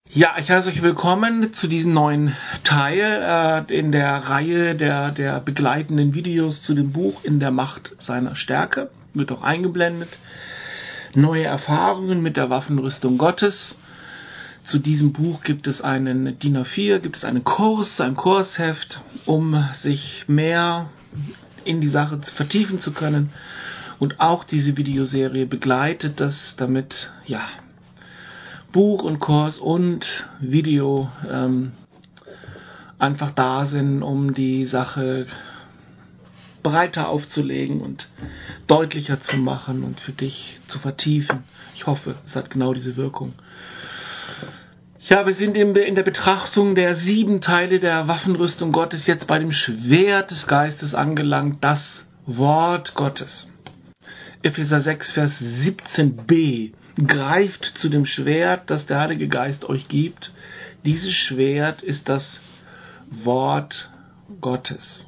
Ja, ich heiße euch willkommen zu diesem neuen Teil in der Reihe der begleitenden Videos zu dem Buch In der Macht seiner Stärke. Wird auch eingeblendet. Neue Erfahrungen mit der Waffenrüstung Gottes. Zu diesem Buch gibt es einen DIN A4, gibt es einen Kurs, ein Kursheft, um sich mehr in die Sache vertiefen zu können. Und auch diese Videoserie begleitet das, damit, Buch und Kurs und Video einfach da sind, um die Sache breiter aufzulegen und deutlicher zu machen und für dich zu vertiefen. Ich hoffe, es hat genau diese Wirkung. Ja, wir sind in der Betrachtung der 7 Teile der Waffenrüstung Gottes jetzt bei dem Schwert des Geistes angelangt, das Wort Gottes. Epheser 6, Vers 17b. Greift zu dem Schwert, das der Heilige Geist euch gibt. Dieses Schwert ist das Wort Gottes.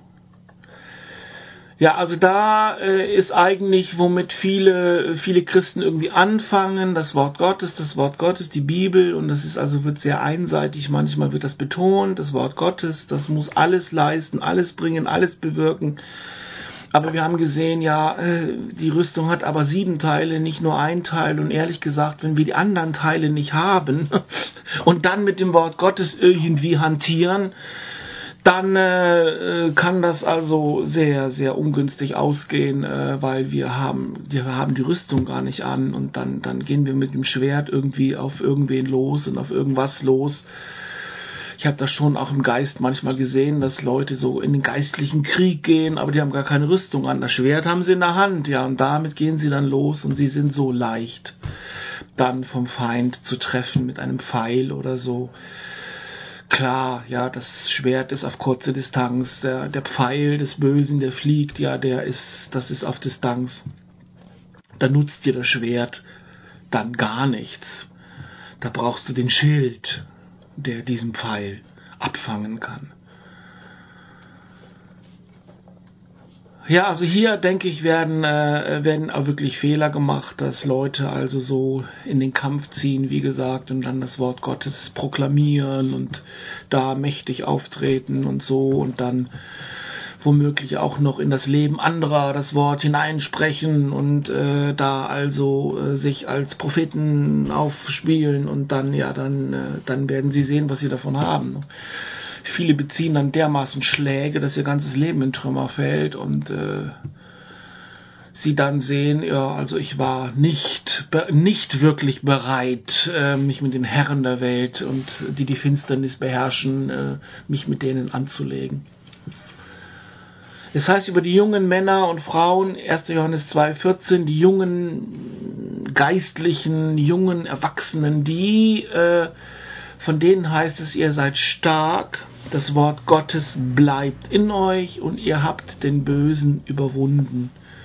Ja, also da ist eigentlich, womit viele Christen irgendwie anfangen, das Wort Gottes, die Bibel, und das ist wird sehr einseitig, manchmal wird das betont, das Wort Gottes, das muss alles leisten, alles bringen, alles bewirken. Aber wir haben gesehen, die Rüstung hat aber 7 Teile, nicht nur ein Teil. Und ehrlich gesagt, wenn wir die anderen Teile nicht haben und dann mit dem Wort Gottes irgendwie hantieren, dann kann das also sehr, sehr ungünstig ausgehen, weil wir haben die Rüstung gar nicht an. Und dann gehen wir mit dem Schwert irgendwie auf irgendwen los und auf irgendwas los. Ich habe das schon auch im Geist manchmal gesehen, dass Leute so in den geistlichen Krieg gehen, aber die haben gar keine Rüstung an. Das Schwert haben sie in der Hand, und damit gehen sie dann los und sie sind so leicht, dann vom Feind zu treffen mit einem Pfeil oder so. Klar, das Schwert ist auf kurze Distanz, der Pfeil des Bösen, der fliegt, das ist auf Distanz. Da nutzt dir das Schwert dann gar nichts. Da brauchst du den Schild, der diesen Pfeil abfangen kann. Ja, also hier, denke ich, werden auch wirklich Fehler gemacht, dass Leute also so in den Kampf ziehen, wie gesagt, und dann das Wort Gottes proklamieren und da mächtig auftreten und so und dann womöglich auch noch in das Leben anderer das Wort hineinsprechen und da also sich als Propheten aufspielen und dann werden sie sehen, was sie davon haben. Viele beziehen dann dermaßen Schläge, dass ihr ganzes Leben in Trümmer fällt und sie dann sehen, ich war nicht wirklich bereit, mich mit den Herren der Welt und die Finsternis beherrschen, mich mit denen anzulegen. Es heißt über die jungen Männer und Frauen, 1. Johannes 2,14, die jungen Geistlichen, jungen Erwachsenen, von denen heißt es, ihr seid stark, das Wort Gottes bleibt in euch und ihr habt den Bösen überwunden.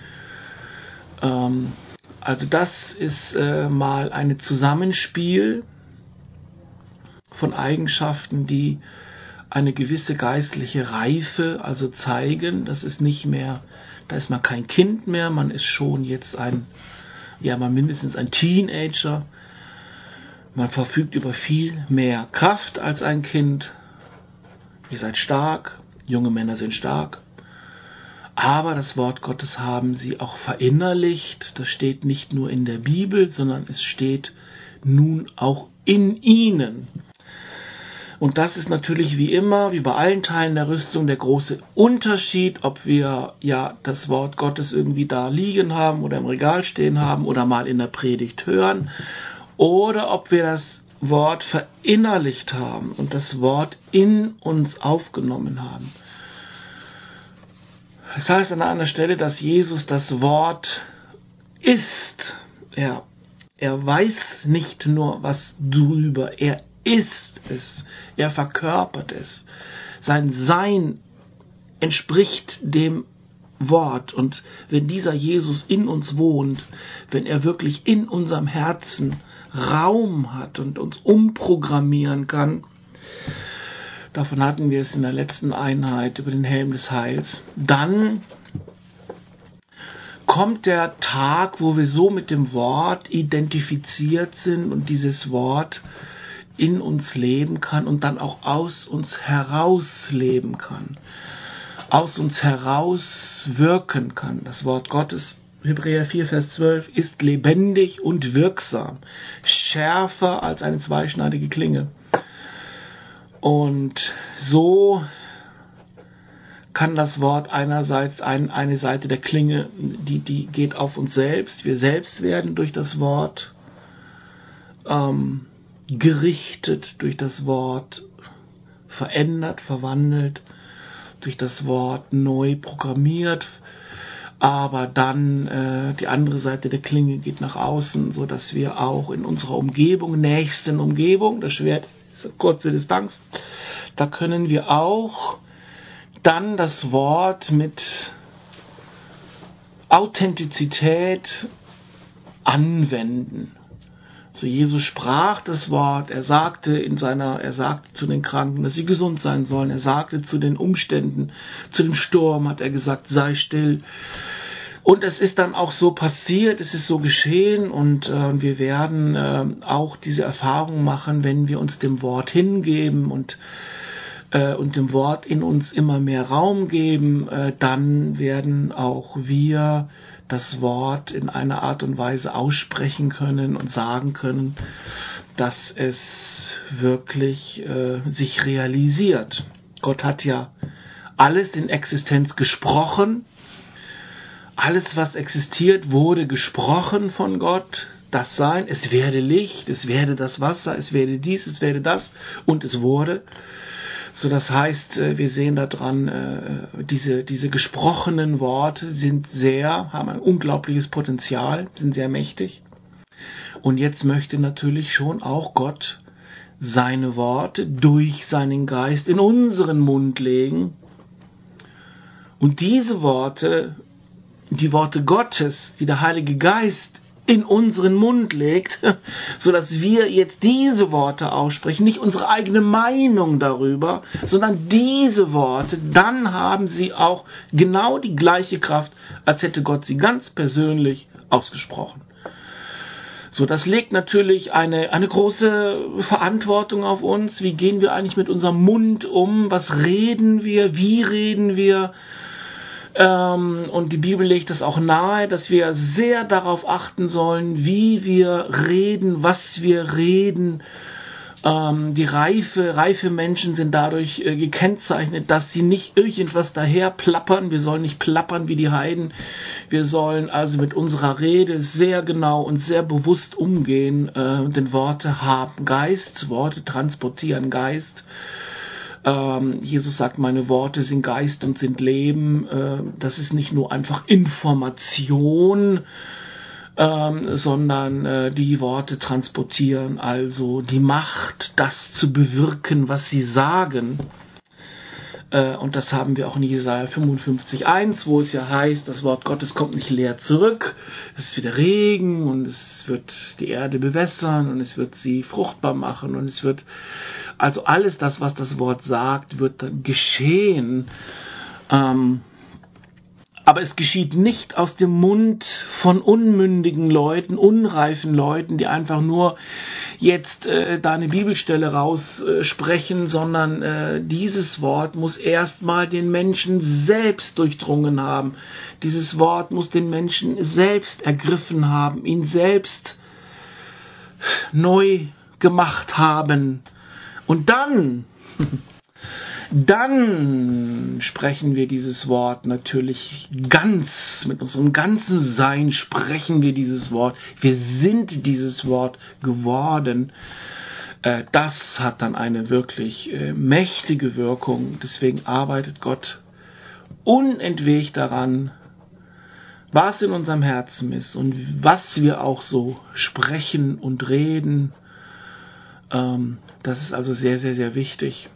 Also das ist mal ein Zusammenspiel von Eigenschaften, die eine gewisse geistliche Reife also zeigen. Das ist nicht mehr, da ist man kein Kind mehr, man ist schon jetzt mindestens ein Teenager. Man verfügt über viel mehr Kraft als ein Kind. Ihr seid stark, junge Männer sind stark. Aber das Wort Gottes haben sie auch verinnerlicht. Das steht nicht nur in der Bibel, sondern es steht nun auch in ihnen. Und das ist natürlich wie immer, wie bei allen Teilen der Rüstung, der große Unterschied, ob wir das Wort Gottes irgendwie da liegen haben oder im Regal stehen haben oder mal in der Predigt hören oder ob wir das Wort verinnerlicht haben und das Wort in uns aufgenommen haben. Das heißt an einer Stelle, dass Jesus das Wort ist. Er weiß nicht nur was drüber, er ist es, er verkörpert es. Sein Sein entspricht dem Wort. Und wenn dieser Jesus in uns wohnt, wenn er wirklich in unserem Herzen Raum hat und uns umprogrammieren kann, davon hatten wir es in der letzten Einheit über den Helm des Heils, dann kommt der Tag, wo wir so mit dem Wort identifiziert sind und dieses Wort in uns leben kann und dann auch aus uns heraus leben kann, aus uns heraus wirken kann. Das Wort Gottes, Hebräer 4, Vers 12, ist lebendig und wirksam, schärfer als eine zweischneidige Klinge. Und so kann das Wort einerseits eine Seite der Klinge, die geht auf uns selbst. Wir selbst werden durch das Wort gerichtet, durch das Wort verändert, verwandelt, durch das Wort neu programmiert. Aber dann die andere Seite der Klinge geht nach außen, so dass wir auch in unserer Umgebung, nächsten Umgebung, das Schwert ist eine kurze Distanz, da können wir auch dann das Wort mit Authentizität anwenden. So Jesus sprach das Wort, er sagte zu den Kranken, dass sie gesund sein sollen, er sagte zu den Umständen, zu dem Sturm hat er gesagt, sei still. Und es ist dann auch so passiert, es ist so geschehen und wir werden auch diese Erfahrung machen, wenn wir uns dem Wort hingeben und dem Wort in uns immer mehr Raum geben, dann werden auch wir das Wort in einer Art und Weise aussprechen können und sagen können, dass es wirklich sich realisiert. Gott hat ja alles in Existenz gesprochen. Alles, was existiert, wurde gesprochen von Gott. Das Sein, es werde Licht, es werde das Wasser, es werde dies, es werde das und es wurde. So, das heißt, wir sehen daran, diese gesprochenen Worte haben ein unglaubliches Potenzial, sind sehr mächtig. Und jetzt möchte natürlich schon auch Gott seine Worte durch seinen Geist in unseren Mund legen. Und diese Worte, die Worte Gottes, die der Heilige Geist in unseren Mund legt, so dass wir jetzt diese Worte aussprechen, nicht unsere eigene Meinung darüber, sondern diese Worte, dann haben sie auch genau die gleiche Kraft, als hätte Gott sie ganz persönlich ausgesprochen. So, das legt natürlich eine große Verantwortung auf uns. Wie gehen wir eigentlich mit unserem Mund um? Was reden wir? Wie reden wir? Und die Bibel legt das auch nahe, dass wir sehr darauf achten sollen, wie wir reden, was wir reden. Die reife Menschen sind dadurch gekennzeichnet, dass sie nicht irgendwas daher plappern. Wir sollen nicht plappern wie die Heiden. Wir sollen also mit unserer Rede sehr genau und sehr bewusst umgehen. Denn Worte haben Geist, Worte transportieren Geist. Jesus sagt, meine Worte sind Geist und sind Leben. Das ist nicht nur einfach Information, sondern die Worte transportieren also die Macht, das zu bewirken, was sie sagen. Und das haben wir auch in Jesaja 55,1, wo es ja heißt, das Wort Gottes kommt nicht leer zurück. Es ist wieder Regen und es wird die Erde bewässern und es wird sie fruchtbar machen und es wird also alles das, was das Wort sagt, wird dann geschehen. Aber es geschieht nicht aus dem Mund von unmündigen Leuten, unreifen Leuten, die einfach nur jetzt da eine Bibelstelle raussprechen, sondern dieses Wort muss erstmal den Menschen selbst durchdrungen haben. Dieses Wort muss den Menschen selbst ergriffen haben, ihn selbst neu gemacht haben. Und dann sprechen wir dieses Wort natürlich mit unserem ganzen Sein sprechen wir dieses Wort. Wir sind dieses Wort geworden. Das hat dann eine wirklich mächtige Wirkung. Deswegen arbeitet Gott unentwegt daran, was in unserem Herzen ist und was wir auch so sprechen und reden. Das ist also sehr, sehr, sehr wichtig.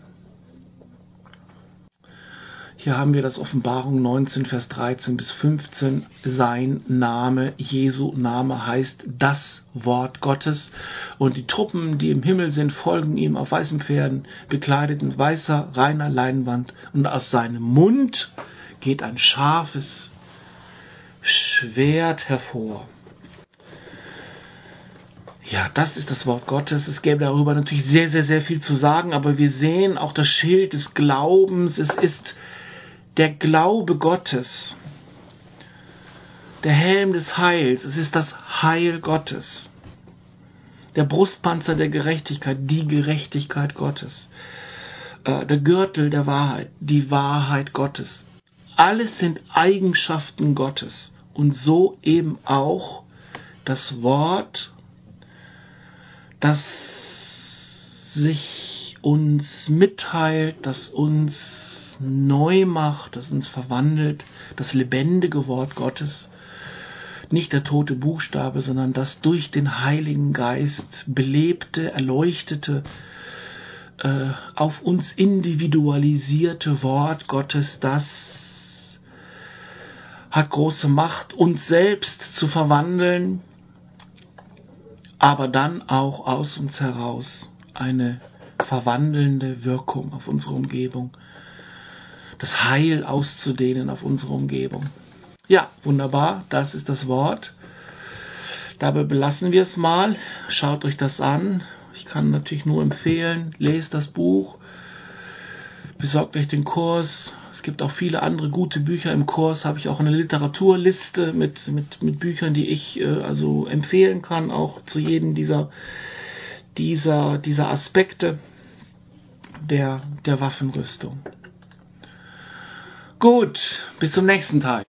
Hier haben wir das Offenbarung 19, Vers 13 bis 15. Sein Name, Jesu Name heißt das Wort Gottes. Und die Truppen, die im Himmel sind, folgen ihm auf weißen Pferden, bekleidet mit weißer, reiner Leinwand. Und aus seinem Mund geht ein scharfes Schwert hervor. Ja, das ist das Wort Gottes. Es gäbe darüber natürlich sehr, sehr, sehr viel zu sagen, aber wir sehen auch das Schild des Glaubens. Es ist der Glaube Gottes, der Helm des Heils. Es ist das Heil Gottes, der Brustpanzer der Gerechtigkeit, die Gerechtigkeit Gottes, der Gürtel der Wahrheit, die Wahrheit Gottes. Alles sind Eigenschaften Gottes und so eben auch das Wort, das sich uns mitteilt, das uns neu macht, das uns verwandelt, das lebendige Wort Gottes, nicht der tote Buchstabe, sondern das durch den Heiligen Geist belebte, erleuchtete, auf uns individualisierte Wort Gottes, das hat große Macht, uns selbst zu verwandeln, aber dann auch aus uns heraus eine verwandelnde Wirkung auf unsere Umgebung, das Heil auszudehnen auf unsere Umgebung. Ja, wunderbar, das ist das Wort. Dabei belassen wir es mal. Schaut euch das an. Ich kann natürlich nur empfehlen, lest das Buch, besorgt euch den Kurs. Es gibt auch viele andere gute Bücher im Kurs. Habe ich auch eine Literaturliste mit Büchern, die ich also empfehlen kann, auch zu jedem dieser Aspekte der Waffenrüstung. Gut, bis zum nächsten Teil.